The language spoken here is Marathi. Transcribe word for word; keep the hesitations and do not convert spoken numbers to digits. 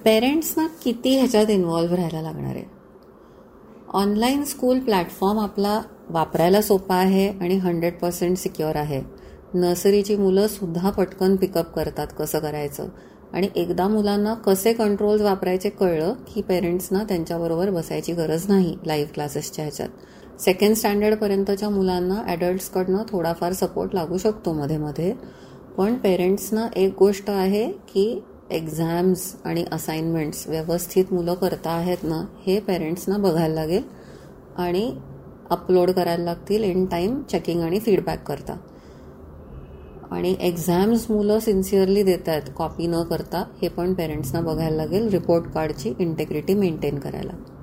पेरेंट्सना किती ह्याच्यात इन्व्हॉल्व्ह राहायला लागणार आहे. ऑनलाईन स्कूल प्लॅटफॉर्म आपला वापरायला सोपा आहे आणि हंड्रेड पर्सेंट सिक्युअर आहे. नर्सरीची मुलं सुद्धा पटकन पिकअप करतात कसं करायचं, आणि एकदा मुलांना कसे कंट्रोल्स वापरायचे कळलं की पेरेंट्सना त्यांच्याबरोबर बसायची गरज नाही लाईव्ह क्लासेसच्या ह्याच्यात. सेकंड स्टँडर्डपर्यंतच्या मुलांना ॲडल्ट्सकडनं थोडाफार सपोर्ट लागू शकतो मध्ये मध्ये. पण पेरेंट्सना एक गोष्ट आहे की एक्झाम्स आणि असाइनमेंट्स व्यवस्थित मुलं करता आहेत ना, हे पेरेंट्सना बघायला लागेल आणि अपलोड करायला लागतील इन टाईम चेकिंग आणि फीडबॅक करता. आणि एक्झाम्स मुलं सिन्सिअरली देत आहेत कॉपी न करता, हे पण पेरेंट्सना बघायला लागेल रिपोर्ट कार्डची इंटेग्रिटी मेंटेन करायला.